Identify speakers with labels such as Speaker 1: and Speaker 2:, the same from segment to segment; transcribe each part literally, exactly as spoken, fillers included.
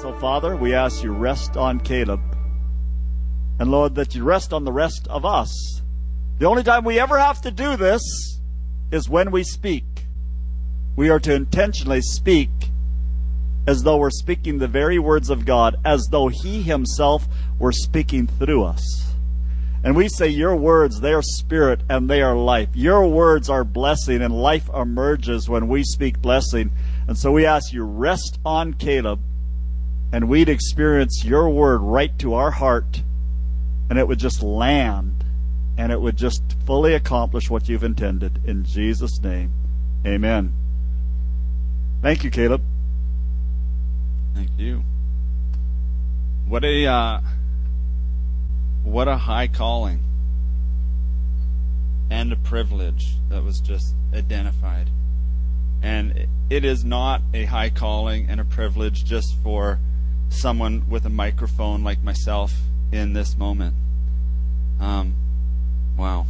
Speaker 1: So, Father, we ask you rest on Caleb. And, Lord, that you rest on the rest of us. The only time we ever have to do this is when we speak. We are to intentionally speak as though we're speaking the very words of God, as though He Himself were speaking through us. And we say your words, they are spirit and they are life. Your words are blessing, and life emerges when we speak blessing. And so we ask you, rest on Caleb, and we'd experience your word right to our heart, and it would just land, and it would just fully accomplish what you've intended. In Jesus' name, amen. Thank you, Caleb.
Speaker 2: Thank you. What a uh, what a high calling and a privilege that was just identified. And it is not a high calling and a privilege just for someone with a microphone like myself in this moment. Um, wow.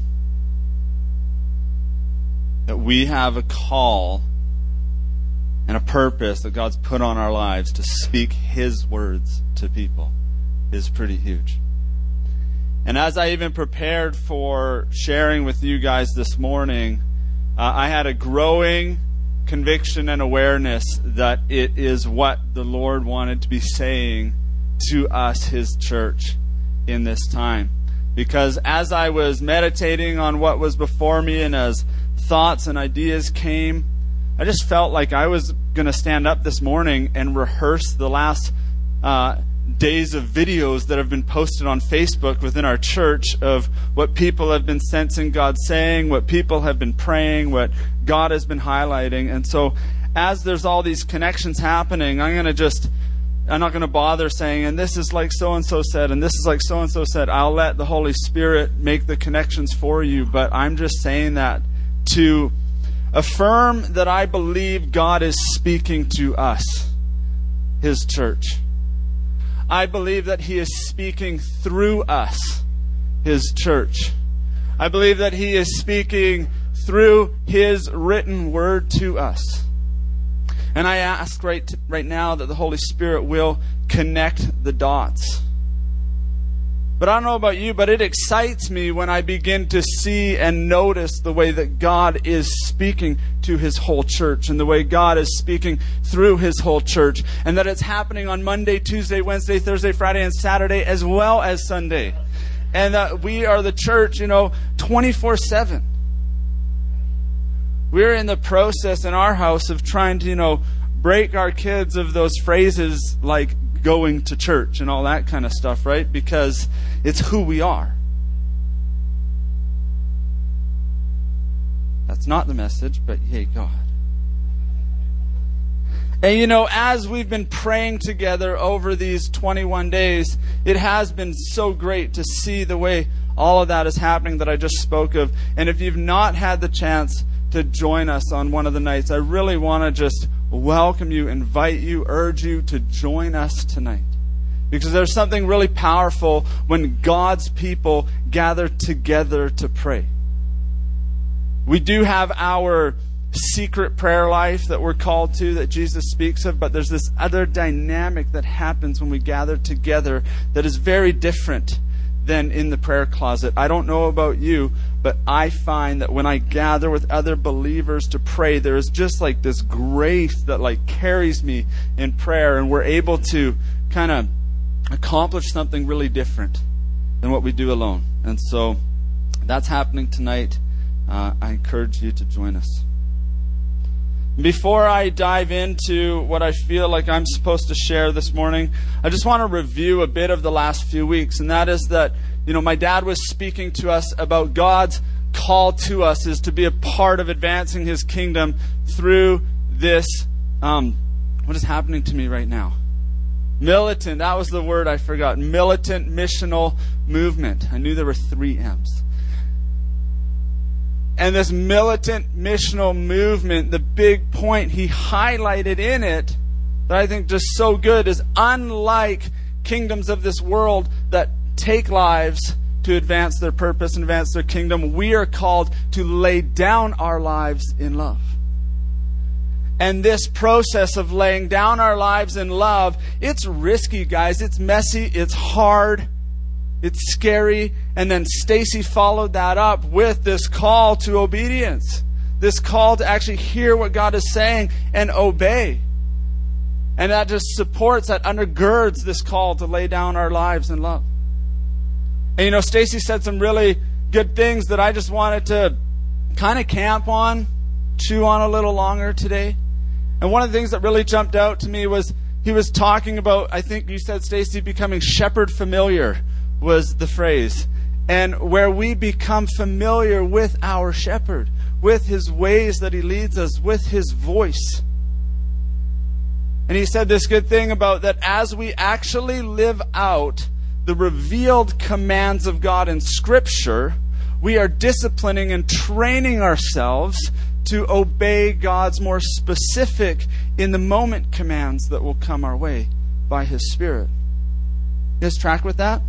Speaker 2: That we have a call and a purpose that God's put on our lives to speak His words to people is pretty huge. And as I even prepared for sharing with you guys this morning, uh, I had a growing conviction and awareness that it is what the Lord wanted to be saying to us, His church, in this time. Because as I was meditating on what was before me, and as thoughts and ideas came, I just felt like I was going to stand up this morning and rehearse the last uh, days of videos that have been posted on Facebook within our church of what people have been sensing God saying, what people have been praying, what God has been highlighting. And so as there's all these connections happening, I'm going to just, I'm not going to bother saying, and this is like so-and-so said, and this is like so-and-so said. I'll let the Holy Spirit make the connections for you, but I'm just saying that to affirm that I believe God is speaking to us, His church. I believe that He is speaking through us, His church. I believe that He is speaking through His written word to us. And I ask right, right now that the Holy Spirit will connect the dots. But I don't know about you, but it excites me when I begin to see and notice the way that God is speaking to His whole church, and the way God is speaking through His whole church, and that it's happening on Monday, Tuesday, Wednesday, Thursday, Friday, and Saturday, as well as Sunday. And that we are the church, you know, twenty-four seven. We're in the process in our house of trying to, you know, break our kids of those phrases like going to church and all that kind of stuff, right? Because it's who we are. That's not the message, but yay, God. And you know, as we've been praying together over these twenty-one days, it has been so great to see the way all of that is happening that I just spoke of. And if you've not had the chance to join us on one of the nights, I really want to just welcome you, invite you, urge you to join us tonight. Because there's something really powerful when God's people gather together to pray. We do have our secret prayer life that we're called to, that Jesus speaks of, but there's this other dynamic that happens when we gather together that is very different than in the prayer closet. I don't know about you, but I find that when I gather with other believers to pray, there is just like this grace that like carries me in prayer, and we're able to kind of accomplish something really different than what we do alone. And so that's happening tonight. Uh, I encourage you to join us. Before I dive into what I feel like I'm supposed to share this morning, I just want to review a bit of the last few weeks. And that is that, you know, my dad was speaking to us about God's call to us is to be a part of advancing His kingdom through this, um, what is happening to me right now? Militant, that was the word I forgot. Militant missional movement. I knew there were three M's. And this militant missional movement, the big point he highlighted in it that I think just so good is, unlike kingdoms of this world that take lives to advance their purpose and advance their kingdom, we are called to lay down our lives in love. And this process of laying down our lives in love, it's risky, guys. It's messy. It's hard. It's scary. And then Stacy followed that up with this call to obedience. This call to actually hear what God is saying and obey. And that just supports, that undergirds this call to lay down our lives in love. And you know, Stacy said some really good things that I just wanted to kind of camp on, chew on a little longer today. And one of the things that really jumped out to me was he was talking about, I think you said, Stacy, becoming shepherd familiar was the phrase. And where we become familiar with our shepherd, with his ways that he leads us, with his voice. And he said this good thing about that as we actually live out the revealed commands of God in Scripture, we are disciplining and training ourselves to obey God's more specific, in the moment commands that will come our way by His Spirit. You guys track with that?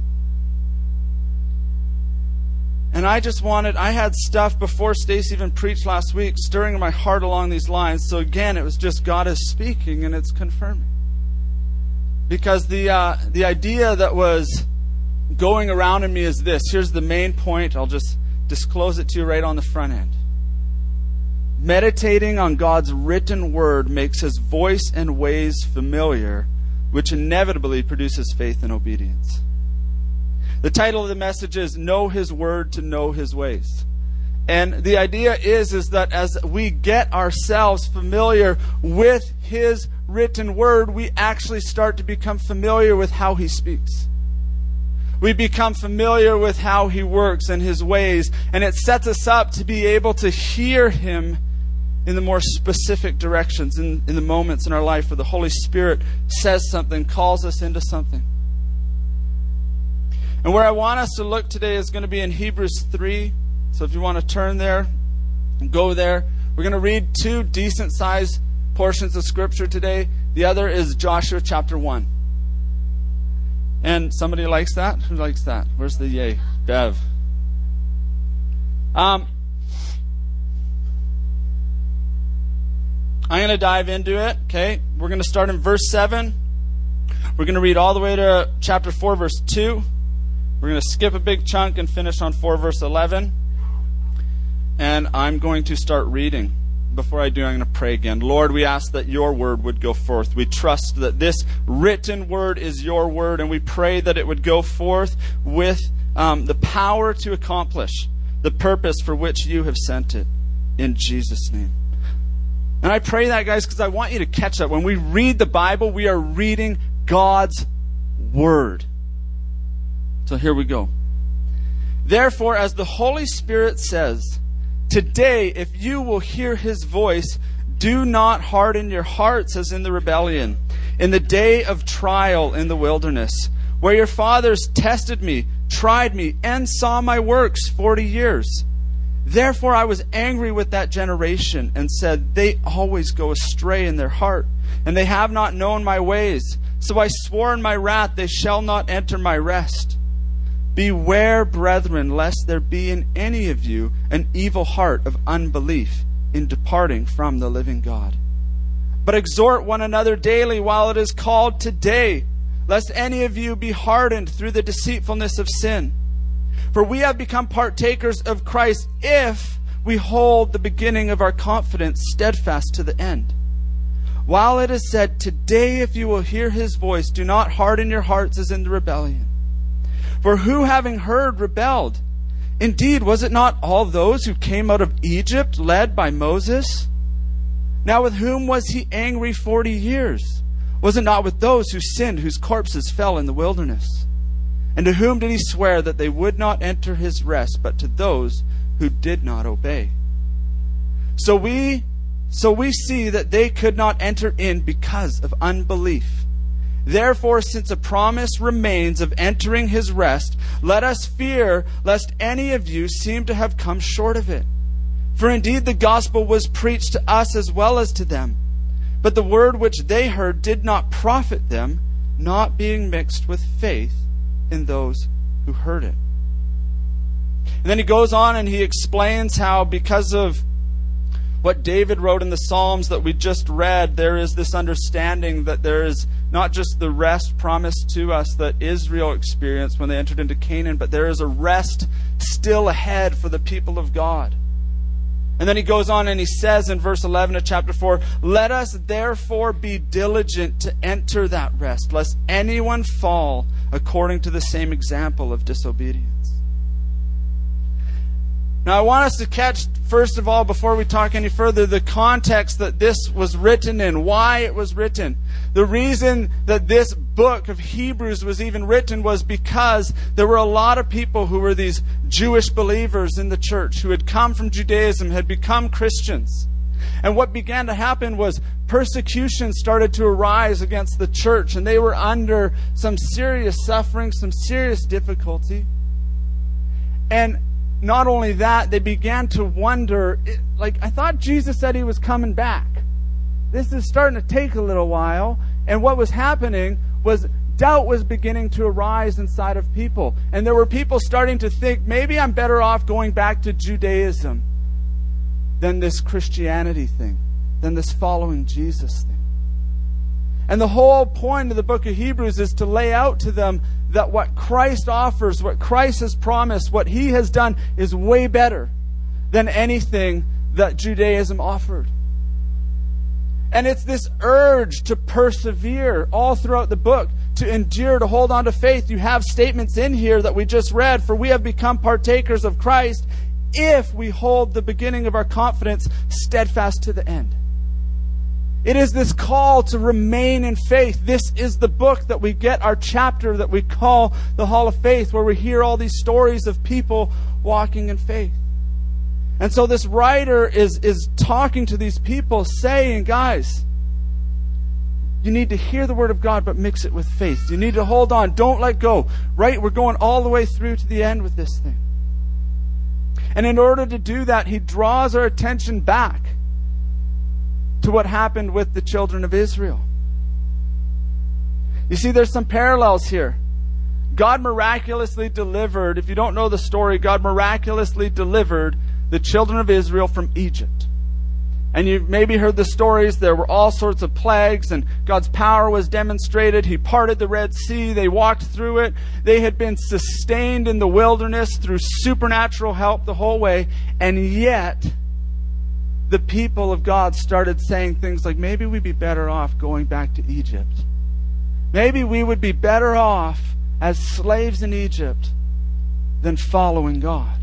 Speaker 2: And I just wanted, I had stuff before Stacy even preached last week stirring in my heart along these lines. So again, it was just God is speaking and it's confirming. Because the uh, the idea that was going around in me is this. Here's the main point. I'll just disclose it to you right on the front end. Meditating on God's written word makes His voice and ways familiar, which inevitably produces faith and obedience. The title of the message is Know His Word to Know His Ways. And the idea is, is that as we get ourselves familiar with His written word, we actually start to become familiar with how He speaks. We become familiar with how He works and His ways, and it sets us up to be able to hear Him in the more specific directions, in, in the moments in our life where the Holy Spirit says something, calls us into something. And where I want us to look today is going to be in Hebrews three. So if you want to turn there and go there, we're going to read two decent-sized portions of Scripture today. The other is Joshua chapter one. And somebody likes that? Who likes that? Where's the yay? Bev. Um, I'm going to dive into it, okay? We're going to start in verse seven. We're going to read all the way to chapter four, verse two. We're going to skip a big chunk and finish on four, verse eleven. And I'm going to start reading. Before I do, I'm going to pray again. Lord, we ask that your word would go forth. We trust that this written word is your word, and we pray that it would go forth with um, the power to accomplish the purpose for which you have sent it. In Jesus' name. And I pray that, guys, because I want you to catch that. When we read the Bible, we are reading God's word. So here we go. Therefore, as the Holy Spirit says, today, if you will hear His voice, do not harden your hearts as in the rebellion, in the day of trial in the wilderness, where your fathers tested me, tried me, and saw my works forty years. Therefore I was angry with that generation and said, they always go astray in their heart, and they have not known my ways. So I swore in my wrath, they shall not enter my rest. Beware, brethren, lest there be in any of you an evil heart of unbelief in departing from the living God. But exhort one another daily while it is called today, lest any of you be hardened through the deceitfulness of sin. For we have become partakers of Christ if we hold the beginning of our confidence steadfast to the end. While it is said, today if you will hear His voice, do not harden your hearts as in the rebellion. For who, having heard, rebelled? Indeed, was it not all those who came out of Egypt, led by Moses? Now with whom was He angry forty years? Was it not with those who sinned, whose corpses fell in the wilderness? And to whom did He swear that they would not enter His rest, but to those who did not obey? So we, so we see that they could not enter in because of unbelief. Therefore, since a promise remains of entering His rest, let us fear lest any of you seem to have come short of it. For indeed the gospel was preached to us as well as to them. But the word which they heard did not profit them, not being mixed with faith in those who heard it. And then he goes on and he explains how because of what David wrote in the Psalms that we just read, there is this understanding that there is not just the rest promised to us that Israel experienced when they entered into Canaan, but there is a rest still ahead for the people of God. And then he goes on and he says in verse eleven of chapter four, "Let us therefore be diligent to enter that rest, lest anyone fall according to the same example of disobedience." Now I want us to catch, first of all, before we talk any further, the context that this was written in, why it was written. The reason that this book of Hebrews was even written was because there were a lot of people who were these Jewish believers in the church who had come from Judaism, had become Christians. And what began to happen was persecution started to arise against the church, and they were under some serious suffering, some serious difficulty. And not only that, they began to wonder, like, I thought Jesus said he was coming back. This is starting to take a little while. And what was happening was doubt was beginning to arise inside of people. And there were people starting to think, maybe I'm better off going back to Judaism than this Christianity thing, than this following Jesus thing. And the whole point of the book of Hebrews is to lay out to them that what Christ offers, what Christ has promised, what he has done is way better than anything that Judaism offered. And it's this urge to persevere all throughout the book, to endure, to hold on to faith. You have statements in here that we just read, for we have become partakers of Christ if we hold the beginning of our confidence steadfast to the end. It is this call to remain in faith. This is the book that we get our chapter that we call the Hall of Faith, where we hear all these stories of people walking in faith. And so this writer is, is talking to these people saying, guys, you need to hear the word of God, but mix it with faith. You need to hold on. Don't let go. Right? We're going all the way through to the end with this thing. And in order to do that, he draws our attention back to what happened with the children of Israel. You see, there's some parallels here. God miraculously delivered, if you don't know the story, God miraculously delivered the children of Israel from Egypt. And you've maybe heard the stories. There were all sorts of plagues, and God's power was demonstrated. He parted the Red Sea. They walked through it. They had been sustained in the wilderness through supernatural help the whole way. And yet, the people of God started saying things like, maybe we'd be better off going back to Egypt. Maybe we would be better off as slaves in Egypt than following God.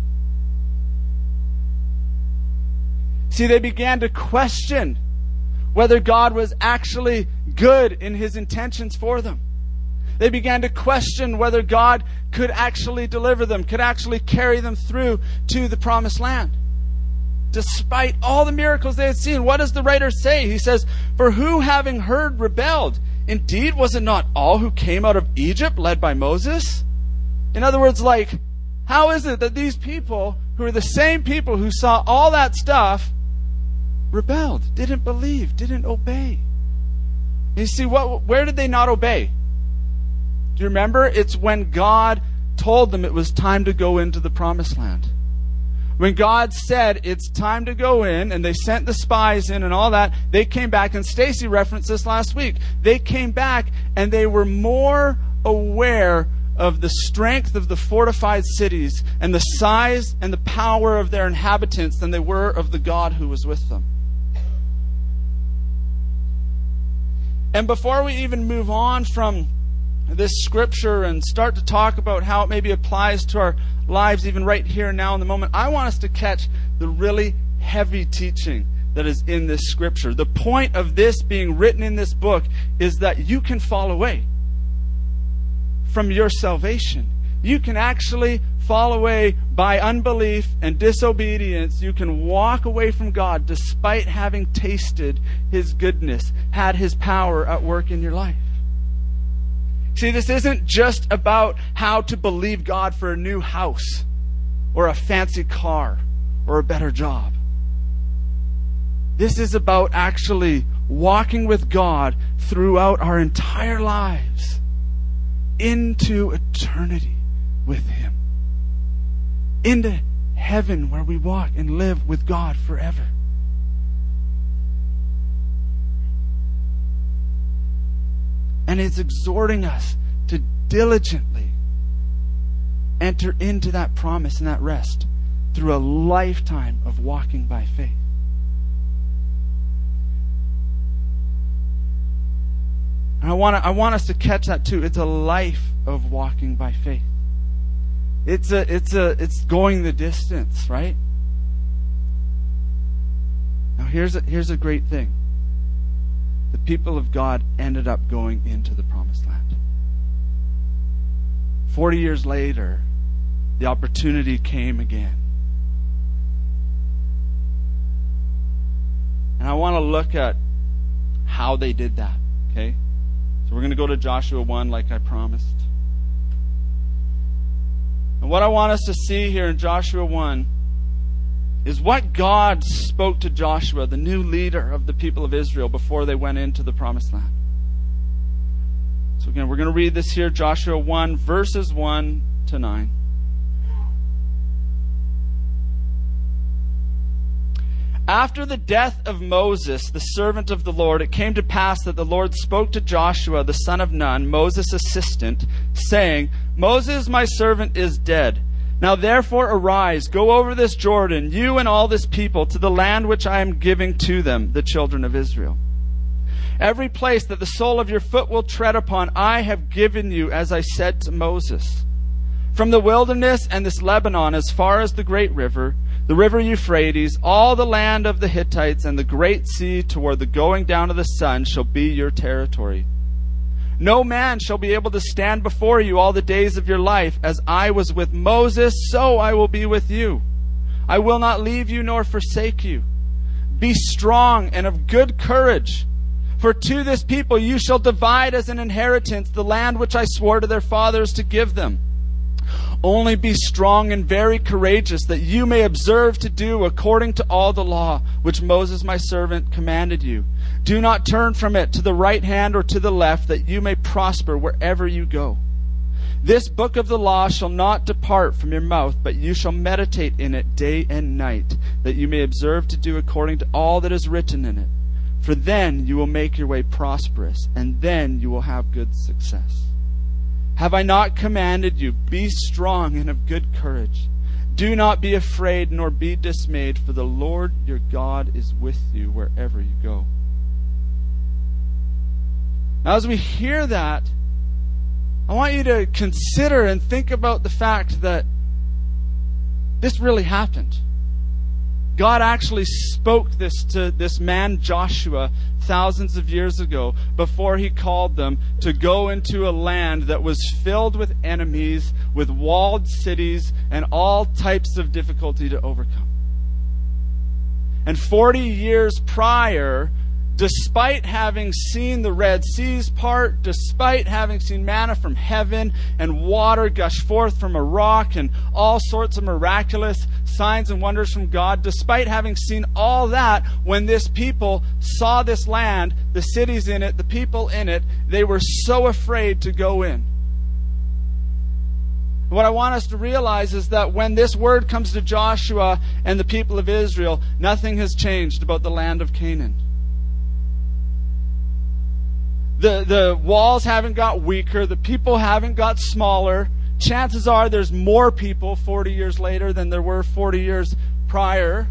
Speaker 2: See, they began to question whether God was actually good in his intentions for them. They began to question whether God could actually deliver them, could actually carry them through to the promised land. Despite all the miracles they had seen, what does the writer say? He says, "For who, having heard, rebelled? Indeed, was it not all who came out of Egypt led by Moses?" In other words, like, how is it that these people, who are the same people who saw all that stuff, rebelled, didn't believe, didn't obey? You see, what? Where did they not obey? Do you remember? It's when God told them it was time to go into the promised land. When God said it's time to go in, and they sent the spies in and all that, they came back, and Stacy referenced this last week. They came back and they were more aware of the strength of the fortified cities and the size and the power of their inhabitants than they were of the God who was with them. And before we even move on from this scripture and start to talk about how it maybe applies to our lives even right here and now in the moment, I want us to catch the really heavy teaching that is in this scripture. The point of this being written in this book is that you can fall away from your salvation. You can actually fall away by unbelief and disobedience. You can walk away from God despite having tasted his goodness, had his power at work in your life. See, this isn't just about how to believe God for a new house or a fancy car or a better job. This is about actually walking with God throughout our entire lives into eternity with him. Into heaven where we walk and live with God forever. And it's exhorting us to diligently enter into that promise and that rest through a lifetime of walking by faith. And I want to, I want us to catch that too. It's a life of walking by faith. It's a, it's a, it's going the distance, right? Now here's a, here's a great thing. The people of God ended up going into the promised land. Forty years later, the opportunity came again. And I want to look at how they did that, okay? So we're going to go to Joshua one like I promised. And what I want us to see here in Joshua one is what God spoke to Joshua, the new leader of the people of Israel, before they went into the promised land. So again, we're going to read this here, Joshua one, verses one to nine. After the death of Moses, the servant of the Lord, it came to pass that the Lord spoke to Joshua, the son of Nun, Moses' assistant, saying, Moses, my servant, is dead. Now therefore arise, go over this Jordan, you and all this people, to the land which I am giving to them, the children of Israel. Every place that the sole of your foot will tread upon, I have given you, as I said to Moses. From the wilderness and this Lebanon, as far as the great river, the river Euphrates, all the land of the Hittites, and the great sea toward the going down of the sun shall be your territory. No man shall be able to stand before you all the days of your life. As I was with Moses, so I will be with you. I will not leave you nor forsake you. Be strong and of good courage. For to this people you shall divide as an inheritance the land which I swore to their fathers to give them. Only be strong and very courageous, that you may observe to do according to all the law which Moses my servant commanded you. Do not turn from it to the right hand or to the left, that you may prosper wherever you go. This book of the law shall not depart from your mouth, but you shall meditate in it day and night, that you may observe to do according to all that is written in it. For then you will make your way prosperous, and then you will have good success. Have I not commanded you, be strong and of good courage? Do not be afraid nor be dismayed, for the Lord your God is with you wherever you go. Now as we hear that, I want you to consider and think about the fact that this really happened. God actually spoke this to this man Joshua thousands of years ago before he called them to go into a land that was filled with enemies, with walled cities, and all types of difficulty to overcome. And forty years prior, despite having seen the Red Seas part, despite having seen manna from heaven and water gush forth from a rock and all sorts of miraculous signs and wonders from God, despite having seen all that, when this people saw this land, the cities in it, the people in it, they were so afraid to go in. What I want us to realize is that when this word comes to Joshua and the people of Israel, nothing has changed about the land of Canaan. The, the walls haven't got weaker. The people haven't got smaller. Chances are there's more people forty years later than there were forty years prior.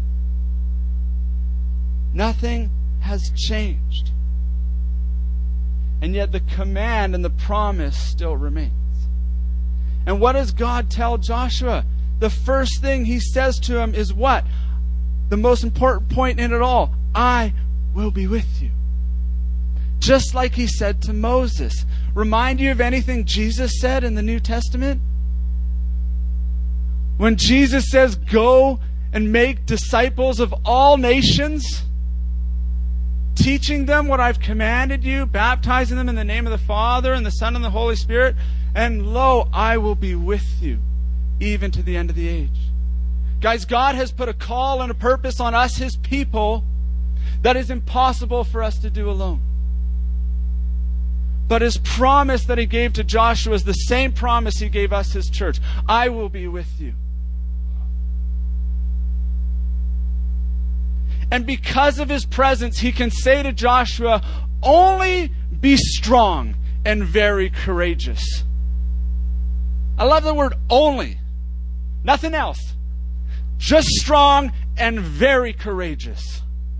Speaker 2: Nothing has changed. And yet the command and the promise still remains. And what does God tell Joshua? The first thing he says to him is what? The most important point in it all. I will be with you. Just like he said to Moses. Remind you of anything Jesus said in the New Testament? When Jesus says, go and make disciples of all nations, teaching them what I've commanded you, baptizing them in the name of the Father and the Son and the Holy Spirit, and lo, I will be with you even to the end of the age. Guys, God has put a call and a purpose on us, His people, that is impossible for us to do alone. But His promise that He gave to Joshua is the same promise He gave us, His church. I will be with you. And because of His presence, He can say to Joshua, only be strong
Speaker 3: and very courageous. I love the word only. Nothing else. Just strong and very courageous.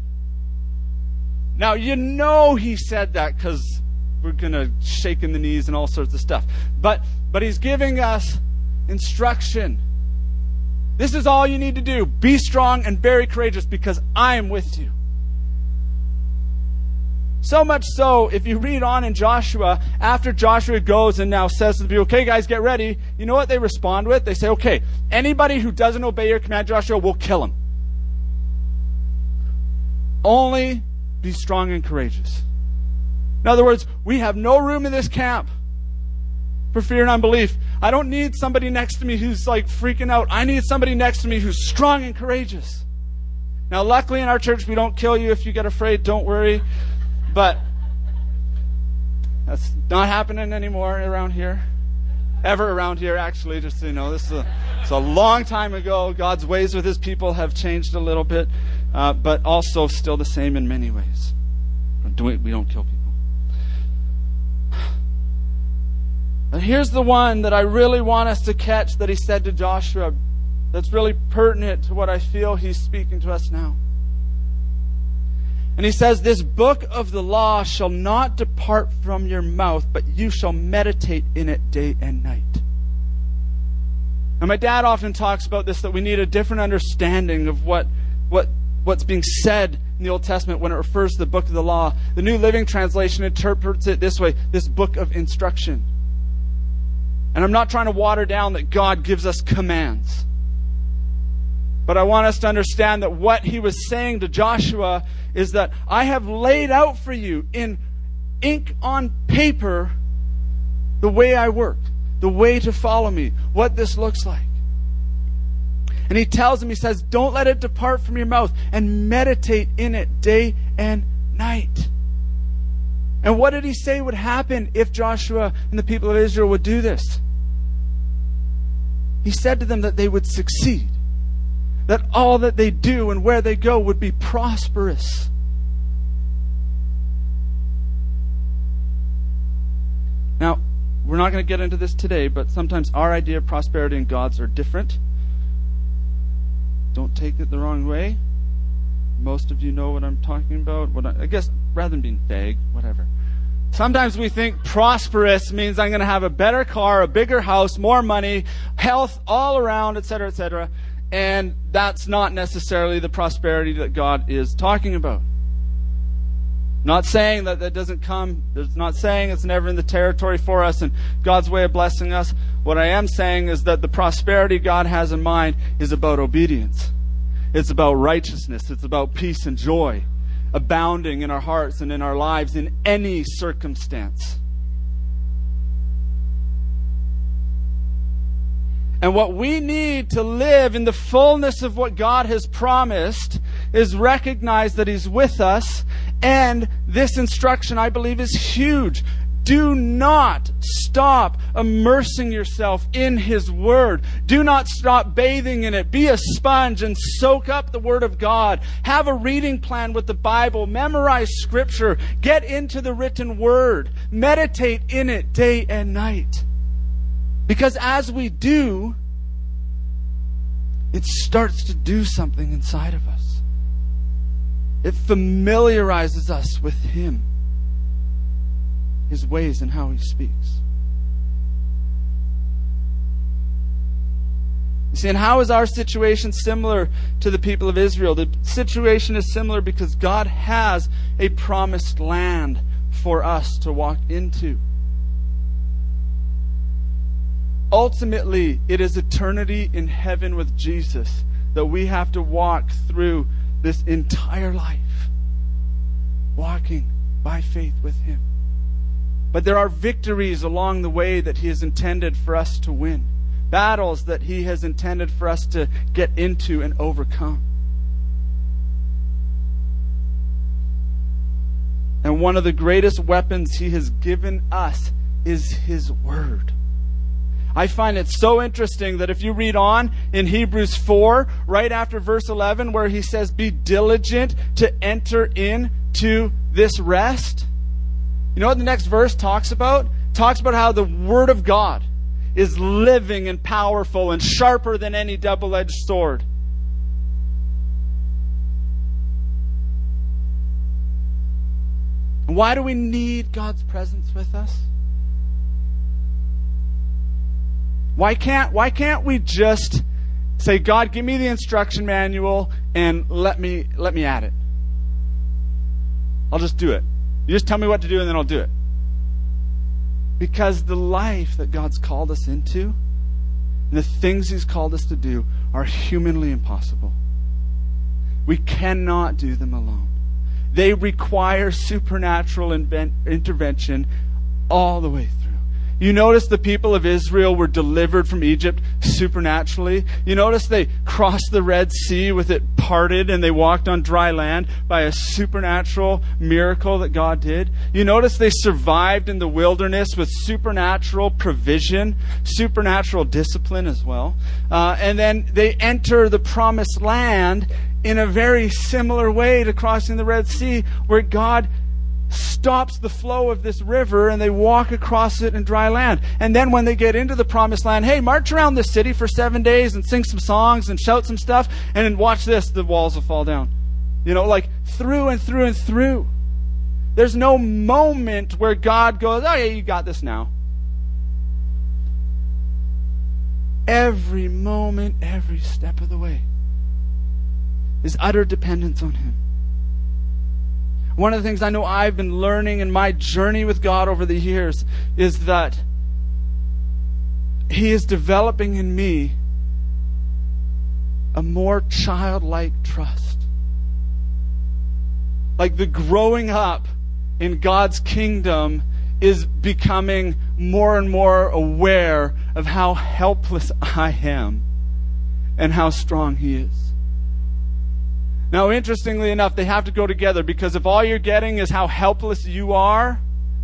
Speaker 3: Now, you know he said that because we're going to shake in the knees and all sorts of stuff. But, but he's giving us instruction. This is all you need to do. Be strong and very courageous because I am with you. So much so, if you read on in Joshua, after Joshua goes and now says to the people, okay, guys, get ready. You know what they respond with? They say, okay, anybody who doesn't obey your command, Joshua, we'll kill him. Only be strong and courageous. In other words, we have no room in this camp for fear and unbelief. I don't need somebody next to me who's like freaking out. I need somebody next to me who's strong and courageous. Now, luckily in our church, we don't kill you if you get afraid. Don't worry. But that's not happening anymore around here. Ever around here, actually, just so you know. This is a, it's a long time ago. God's ways with his people have changed a little bit, uh, but also still the same in many ways. We don't kill people. And here's the one that I really want us to catch that he said to Joshua that's really pertinent to what I feel he's speaking to us now. And he says, this book of the law shall not depart from your mouth, but you shall meditate in it day and night. And my dad often talks about this, that we need a different understanding of what, what, what's being said in the Old Testament when it refers to the book of the law. The New Living Translation interprets it this way, this book of instruction. And I'm not trying to water down that God gives us commands. But I want us to understand that what he was saying to Joshua is that I have laid out for you in ink on paper the way I work, the way to follow me, what this looks like. And he tells him, he says, don't let it depart from your mouth and meditate in it day and night. And what did he say would happen if Joshua and the people of Israel would do this? He said to them that they would succeed. That all that they do and where they go would be prosperous. Now, we're not going to get into this today, but sometimes our idea of prosperity and God's are different. Don't take it the wrong way. Most of you know what I'm talking about. What I, I guess, rather than being vague, whatever. Sometimes we think prosperous means I'm going to have a better car, a bigger house, more money, health all around, et cetera, et cetera. And that's not necessarily the prosperity that God is talking about. Not saying that that doesn't come, it's not saying it's never in the territory for us and God's way of blessing us. What I am saying is that the prosperity God has in mind is about obedience. It's about righteousness. It's about peace and joy, abounding in our hearts and in our lives in any circumstance. And what we need to live in the fullness of what God has promised is recognize that He's with us. And this instruction, I believe, is huge. Do not stop immersing yourself in His Word. Do not stop bathing in it. Be a sponge and soak up the Word of God. Have a reading plan with the Bible. Memorize Scripture. Get into the written Word. Meditate in it day and night. Because as we do, it starts to do something inside of us. It familiarizes us with Him, His ways and how He speaks. You see, and how is our situation similar to the people of Israel? The situation is similar because God has a promised land for us to walk into. Ultimately, it is eternity in heaven with Jesus that we have to walk through this entire life, walking by faith with Him. But there are victories along the way that He has intended for us to win, battles that He has intended for us to get into and overcome. And one of the greatest weapons He has given us is His Word. I find it so interesting that if you read on in Hebrews four, right after verse eleven, where he says, be diligent to enter into this rest. You know what the next verse talks about? talks about how the Word of God is living and powerful and sharper than any double-edged sword. Why do we need God's presence with us? Why can't, why can't we just say, God, give me the instruction manual and let me, let me at it? I'll just do it. You just tell me what to do and then I'll do it. Because the life that God's called us into and the things He's called us to do are humanly impossible. We cannot do them alone. They require supernatural invent- intervention all the way through. You notice the people of Israel were delivered from Egypt supernaturally. You notice they crossed the Red Sea with it parted and they walked on dry land by a supernatural miracle that God did. You notice they survived in the wilderness with supernatural provision, supernatural discipline as well. Uh, and then they enter the promised land in a very similar way to crossing the Red Sea, where God stops the flow of this river and they walk across it in dry land. And then when they get into the promised land, hey, march around the city for seven days and sing some songs and shout some stuff, and then watch this, the walls will fall down. You know, like through and through and through. There's no moment where God goes, oh yeah, you got this now. Every moment, every step of the way is utter dependence on Him. One of the things I know I've been learning in my journey with God over the years is that He is developing in me a more childlike trust. Like the growing up in God's kingdom is becoming more and more aware of how helpless I am and how strong He is. Now, interestingly enough, they have to go together, because if all you're getting is how helpless you are,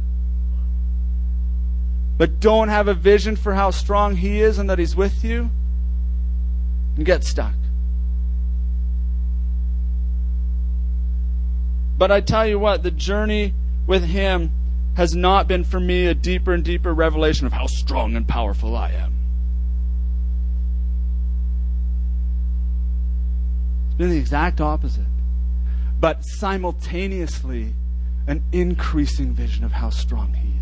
Speaker 3: but don't have a vision for how strong He is and that He's with you, you get stuck. But I tell you what, the journey with Him has not been for me a deeper and deeper revelation of how strong and powerful I am. Been the exact opposite, but simultaneously an increasing vision of how strong He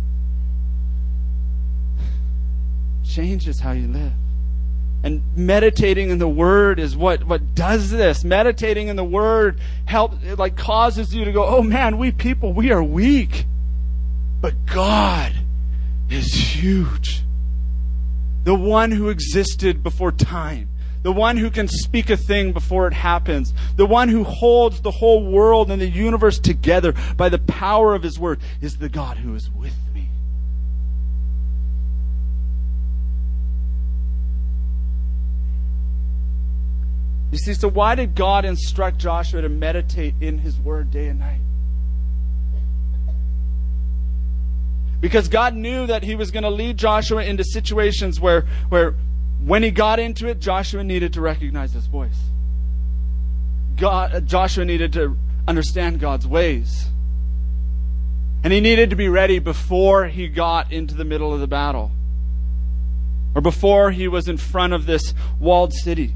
Speaker 3: is. Changes how you live. And meditating in the Word is what, what does this. Meditating in the Word help, it like causes you to go, oh man, we people, we are weak. But God is huge. The one who existed before time. The one who can speak a thing before it happens. The one who holds the whole world and the universe together by the power of His Word is the God who is with me. You see, so why did God instruct Joshua to meditate in His Word day and night? Because God knew that He was going to lead Joshua into situations where, where when he got into it, Joshua needed to recognize His voice. God, Joshua needed to understand God's ways. And he needed to be ready before he got into the middle of the battle. Or before he was in front of this walled city.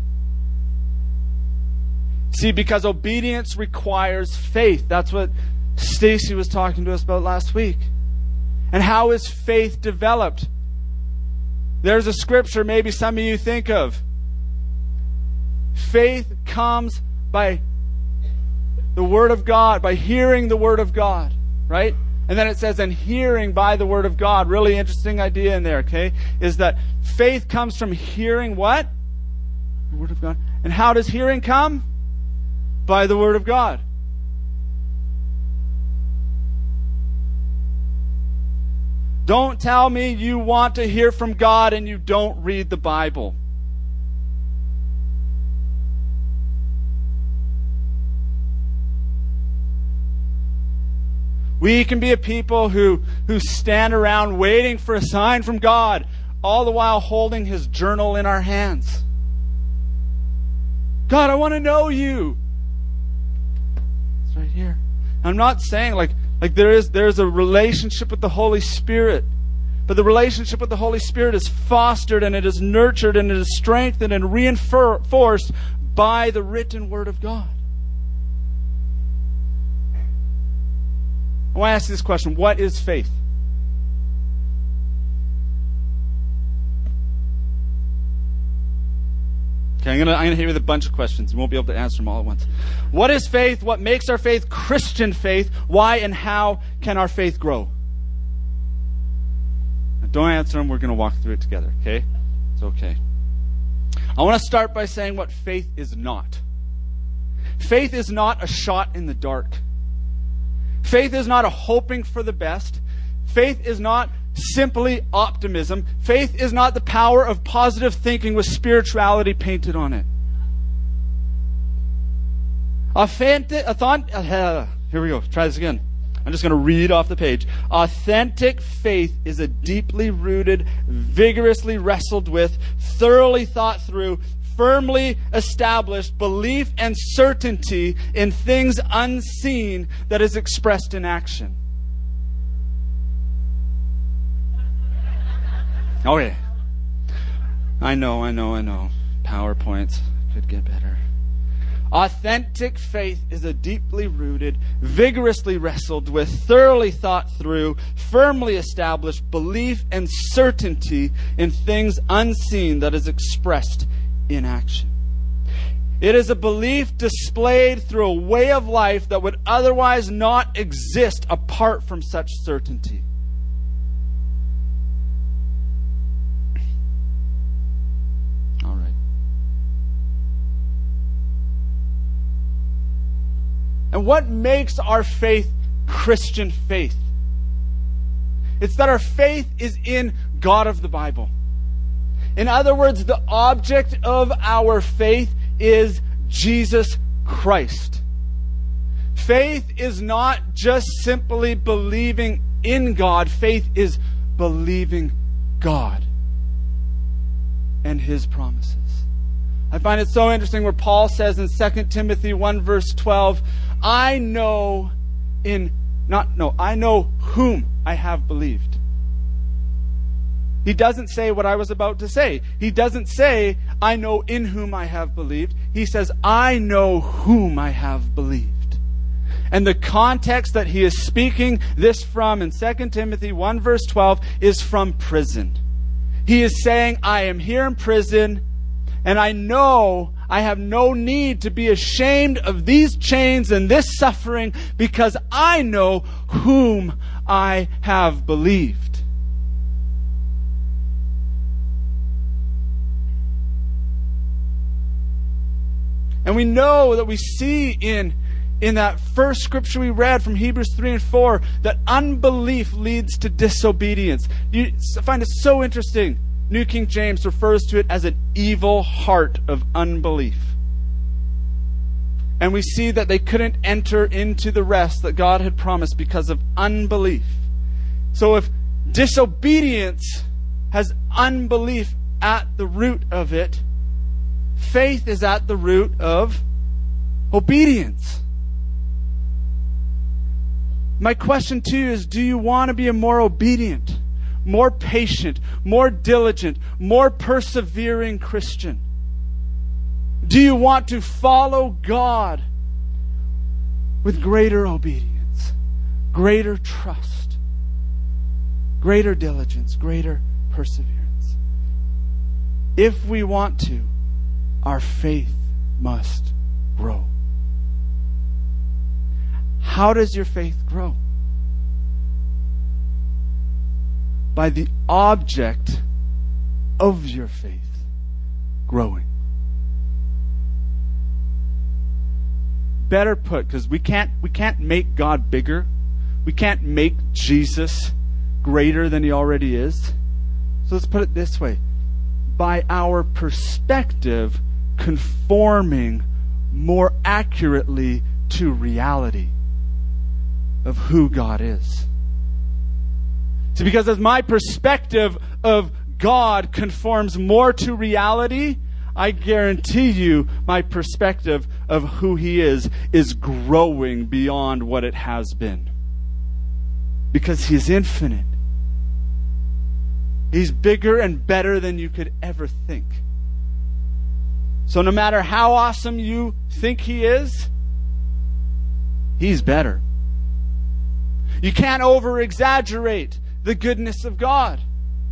Speaker 3: See, because obedience requires faith. That's what Stacy was talking to us about last week. And how is faith developed? There's a scripture maybe some of you think of. Faith comes by the Word of God, by hearing the Word of God, right? And then it says, and hearing by the Word of God. Really interesting idea in there, okay? Is that faith comes from hearing what? The Word of God. And how does hearing come? By the Word of God. Don't tell me you want to hear from God and you don't read the Bible. We can be a people who, who stand around waiting for a sign from God, all the while holding His journal in our hands. God, I want to know You. It's right here. I'm not saying like Like there is there's a relationship with the Holy Spirit But the relationship with the Holy Spirit is fostered and it is nurtured and it is strengthened and reinforced by the written Word of God. I want to ask you this question. What is faith? Okay, I'm going to I'm going to hit you with a bunch of questions. You won't be able to answer them all at once. What is faith? What makes our faith Christian faith? Why and how can our faith grow? Now, don't answer them. We're going to walk through it together, okay? It's okay. I want to start by saying what faith is not. Faith is not a shot in the dark. Faith is not a hoping for the best. Faith is not simply optimism. Faith is not the power of positive thinking with spirituality painted on it. Authentic, authentic uh, here we go. Try this again. I'm just going to read off the page. Authentic faith is a deeply rooted, vigorously wrestled with, thoroughly thought through, firmly established belief and certainty in things unseen that is expressed in action. Okay. I know, I know, I know. PowerPoints could get better. Authentic faith is a deeply rooted, vigorously wrestled with, thoroughly thought through, firmly established belief and certainty in things unseen that is expressed in action. It is a belief displayed through a way of life that would otherwise not exist apart from such certainty. All right. And what makes our faith Christian faith? It's that our faith is in God of the Bible. In other words, the object of our faith is Jesus Christ. Faith is not just simply believing in God. Faith is believing God and His promises. I find it so interesting where Paul says in Second Timothy one verse twelve, I know in, not, no, I know whom I have believed. He doesn't say what I was about to say. He doesn't say, I know in whom I have believed. He says, I know whom I have believed. And the context that he is speaking this from in Second Timothy one verse twelve is from prison. He is saying, I am here in prison, and I know I have no need to be ashamed of these chains and this suffering because I know whom I have believed. And we know that we see in, in that first scripture we read from Hebrews three and four that unbelief leads to disobedience. You find it so interesting. New King James refers to it as an evil heart of unbelief. And we see that they couldn't enter into the rest that God had promised because of unbelief. So if disobedience has unbelief at the root of it, faith is at the root of obedience. My question to you is, do you want to be a more obedient, more patient, more diligent, more persevering Christian? Do you want to follow God with greater obedience, greater trust, greater diligence, greater perseverance? If we want to, our faith must grow. How does your faith grow? By the object of your faith growing. Better put, because we can't we can't make God bigger. We can't make Jesus greater than He already is. So let's put it this way. By our perspective conforming more accurately to reality of who God is. See, because as my perspective of God conforms more to reality, I guarantee you my perspective of who He is is growing beyond what it has been. Because He is infinite. He's bigger and better than you could ever think. So no matter how awesome you think He is, He's better. You can't over-exaggerate the goodness of God.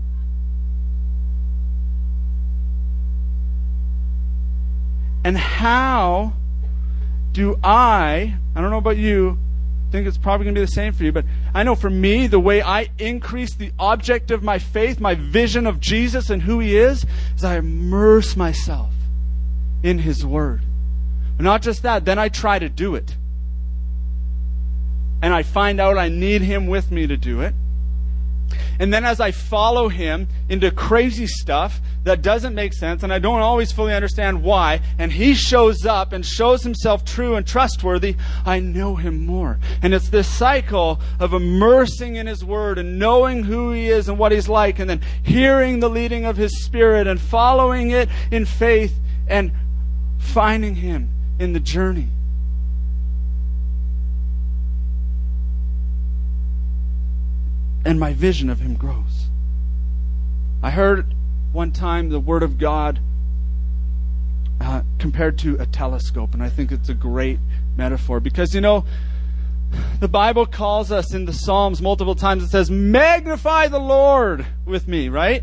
Speaker 3: And how do I, I don't know about you, I think it's probably going to be the same for you, but I know for me, the way I increase the object of my faith, my vision of Jesus and who He is, is I immerse myself in His Word. And not just that, then I try to do it. And I find out I need Him with me to do it. And then as I follow Him into crazy stuff that doesn't make sense, and I don't always fully understand why, and He shows up and shows Himself true and trustworthy, I know Him more. And it's this cycle of immersing in His Word and knowing who He is and what He's like, and then hearing the leading of His Spirit and following it in faith and finding Him in the journey. And my vision of Him grows. I heard one time the Word of God uh, compared to a telescope, and I think it's a great metaphor because, you know, the Bible calls us in the Psalms multiple times. It says, magnify the Lord with me, right?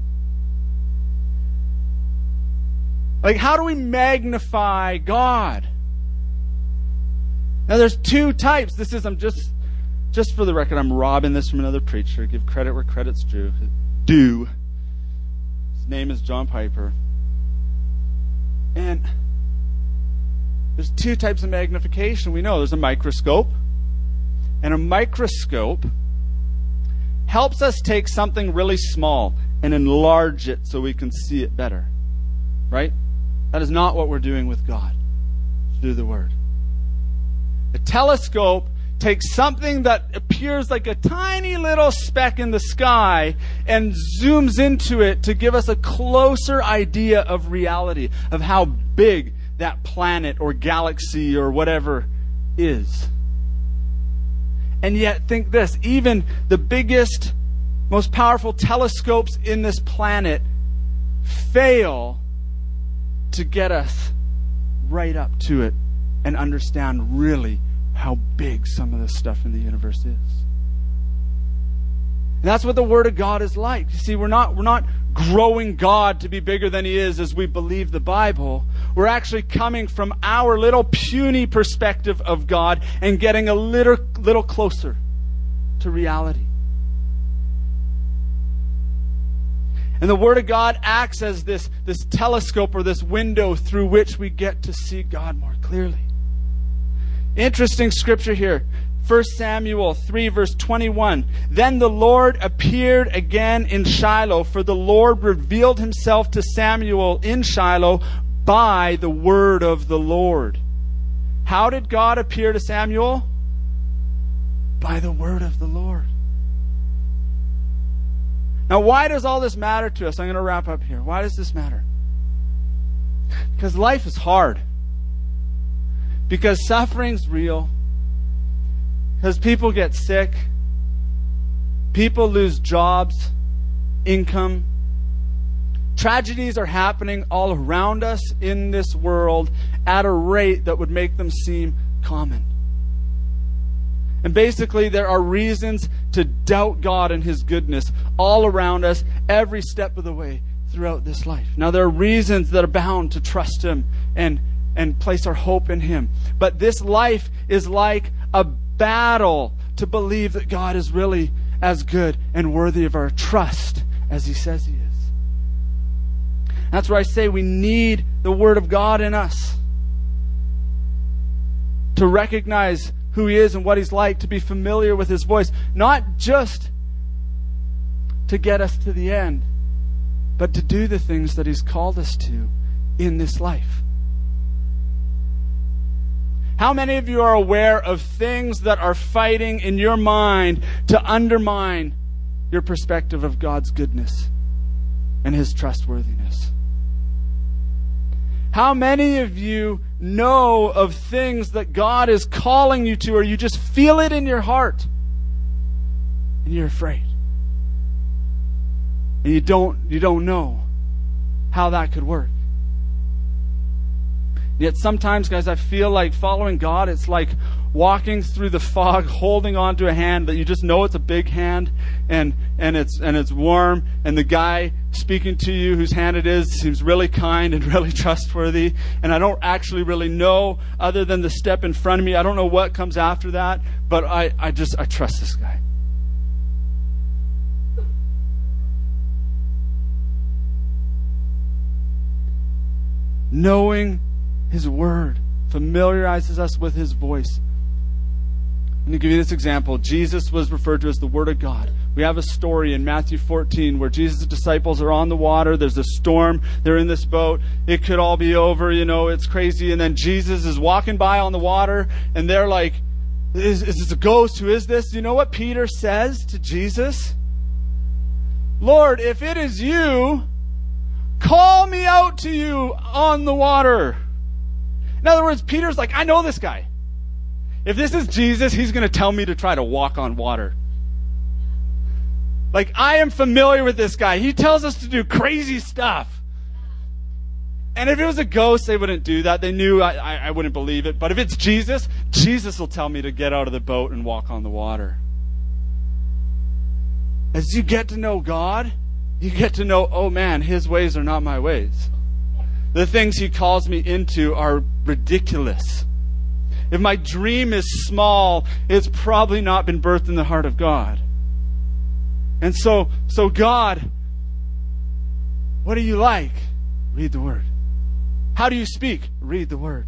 Speaker 3: Like, how do we magnify God? Now, there's two types. This is, I'm just... Just for the record, I'm robbing this from another preacher. Give credit where credit's due. Due. His name is John Piper. And there's two types of magnification. We know there's a microscope. And a microscope helps us take something really small and enlarge it so we can see it better. Right? That is not what we're doing with God through the Word. A telescope takes something that appears like a tiny little speck in the sky and zooms into it to give us a closer idea of reality, of how big that planet or galaxy or whatever is. And yet, think this, even the biggest, most powerful telescopes in this planet fail to get us right up to it and understand really how big some of this stuff in the universe is. And that's what the Word of God is like. You see, we're not, we're not growing God to be bigger than He is as we believe the Bible. We're actually coming from our little puny perspective of God and getting a little, little closer to reality. And the Word of God acts as this, this telescope or this window through which we get to see God more clearly. Interesting scripture here. First Samuel three verse twenty-one. Then the Lord appeared again in Shiloh, for the Lord revealed Himself to Samuel in Shiloh by the word of the Lord. How did God appear to Samuel? By the word of the Lord. Now, why does all this matter to us? I'm going to wrap up here. Why does this matter? Because life is hard. Because suffering's real. Because people get sick. People lose jobs, income. Tragedies are happening all around us in this world at a rate that would make them seem common. And basically, there are reasons to doubt God and His goodness all around us every step of the way throughout this life. Now, there are reasons that are bound to trust Him and and place our hope in Him. But this life is like a battle to believe that God is really as good and worthy of our trust as He says He is. That's where I say we need the Word of God in us to recognize who He is and what He's like, to be familiar with His voice, not just to get us to the end, but to do the things that He's called us to in this life. How many of you are aware of things that are fighting in your mind to undermine your perspective of God's goodness and His trustworthiness? How many of you know of things that God is calling you to, or you just feel it in your heart and you're afraid? And you don't, you don't know how that could work. Yet sometimes, guys, I feel like following God, it's like walking through the fog, holding onto a hand that you just know it's a big hand, and and it's and it's warm, and the guy speaking to you whose hand it is seems really kind and really trustworthy, and I don't actually really know, other than the step in front of me, I don't know what comes after that, but I, I just, I trust this guy. Knowing His Word familiarizes us with His voice. I'm going to give you this example. Jesus was referred to as the Word of God. We have a story in Matthew fourteen where Jesus' disciples are on the water. There's a storm. They're in this boat. It could all be over. You know, it's crazy. And then Jesus is walking by on the water, and they're like, is, is this a ghost? Who is this? You know what Peter says to Jesus? Lord, if it is you, call me out to you on the water. In other words, Peter's like, I know this guy. If this is Jesus, he's going to tell me to try to walk on water. Like, I am familiar with this guy. He tells us to do crazy stuff. And if it was a ghost, they wouldn't do that. They knew I, I, I wouldn't believe it. But if it's Jesus, Jesus will tell me to get out of the boat and walk on the water. As you get to know God, you get to know, oh man, His ways are not my ways. The things He calls me into are ridiculous. If my dream is small, it's probably not been birthed in the heart of God. And so, so God, what do you like? Read the Word. How do you speak? Read the Word.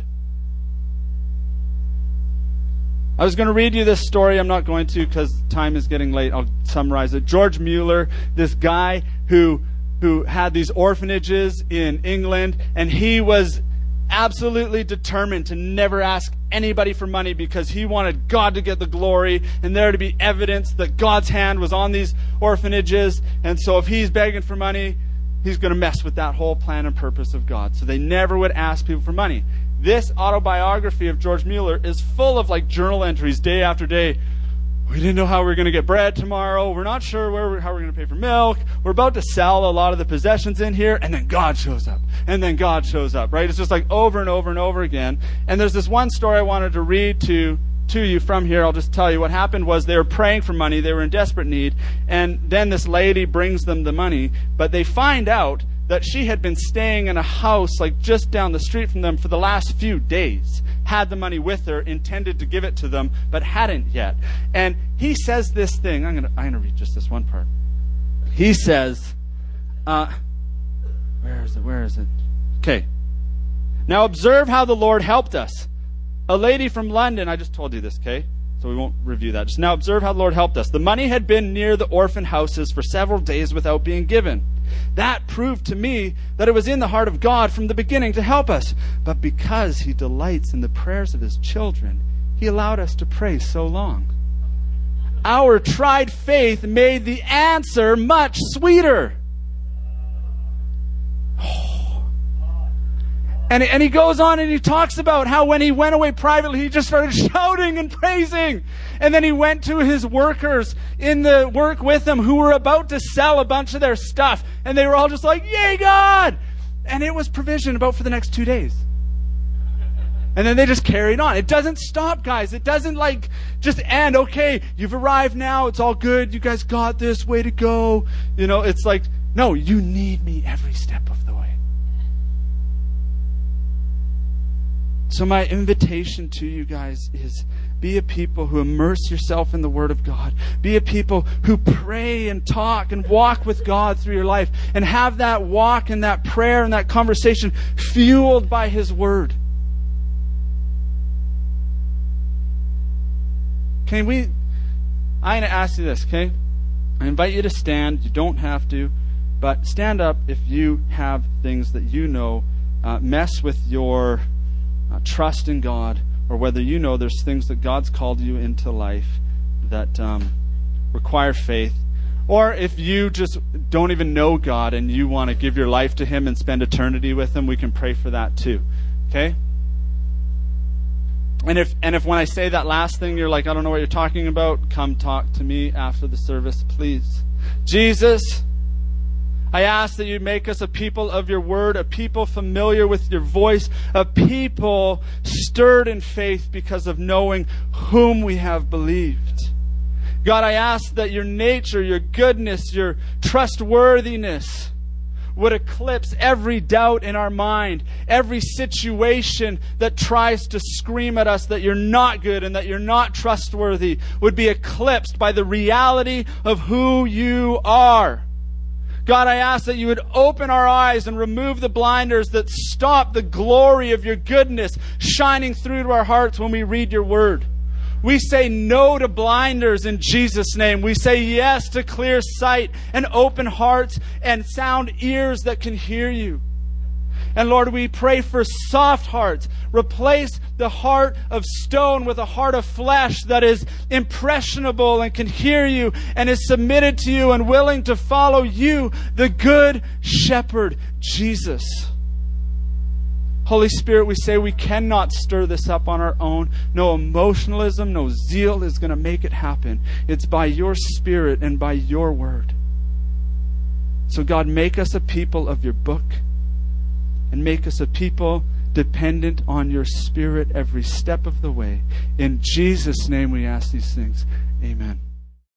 Speaker 3: I was going to read you this story. I'm not going to because time is getting late. I'll summarize it. George Mueller, this guy who who had these orphanages in England, and he was absolutely determined to never ask anybody for money because he wanted God to get the glory and there to be evidence that God's hand was on these orphanages. And so if he's begging for money, he's going to mess with that whole plan and purpose of God. So they never would ask people for money. This autobiography of George Mueller is full of like journal entries day after day. We didn't know how we were going to get bread tomorrow. We're not sure where we're, how we're going to pay for milk. We're about to sell a lot of the possessions in here. And then God shows up. And then God shows up, right? It's just like over and over and over again. And there's this one story I wanted to read to, to you from here. I'll just tell you what happened was they were praying for money. They were in desperate need. And then this lady brings them the money. But they find out that she had been staying in a house like just down the street from them for the last few days. Had the money with her, intended to give it to them, but hadn't yet. And he says this thing. I'm gonna I'm gonna read just this one part. He says, uh, where is it? Where is it? Okay. Now observe how the Lord helped us. A lady from London, I just told you this, okay? So we won't review that. Just now observe how the Lord helped us. The money had been near the orphan houses for several days without being given. That proved to me that it was in the heart of God from the beginning to help us. But because He delights in the prayers of His children, He allowed us to pray so long. Our tried faith made the answer much sweeter. And, and he goes on and he talks about how when he went away privately, he just started shouting and praising. And then he went to his workers in the work with him who were about to sell a bunch of their stuff. And they were all just like, yay, God! And it was provision about for the next two days. And then they just carried on. It doesn't stop, guys. It doesn't like just end. Okay, you've arrived now. It's all good. You guys got this. Way to go. You know, it's like, no, you need me every step of the way. So my invitation to you guys is be a people who immerse yourself in the Word of God. Be a people who pray and talk and walk with God through your life and have that walk and that prayer and that conversation fueled by His Word. Okay, we, I'm going to ask you this, okay? I invite you to stand. You don't have to, but stand up if you have things that you know uh, mess with your uh, trust in God, or whether you know there's things that God's called you into life that um, require faith. Or if you just don't even know God and you want to give your life to Him and spend eternity with Him, we can pray for that too, okay? And if and if when I say that last thing, you're like, I don't know what you're talking about, come talk to me after the service, please. Jesus, I ask that you make us a people of your word, a people familiar with your voice, a people stirred in faith because of knowing whom we have believed. God, I ask that your nature, your goodness, your trustworthiness would eclipse every doubt in our mind, every situation that tries to scream at us that you're not good and that you're not trustworthy would be eclipsed by the reality of who you are. God, I ask that you would open our eyes and remove the blinders that stop the glory of your goodness shining through to our hearts when we read your word. We say no to blinders in Jesus' name. We say yes to clear sight and open hearts and sound ears that can hear you. And Lord, we pray for soft hearts. Replace the heart of stone with a heart of flesh that is impressionable and can hear you and is submitted to you and willing to follow you, the good shepherd, Jesus. Holy Spirit, we say we cannot stir this up on our own. No emotionalism, no zeal is going to make it happen. It's by your Spirit and by your word. So God, make us a people of your book and make us a people dependent on your Spirit every step of the way. In Jesus' name we ask these things. Amen.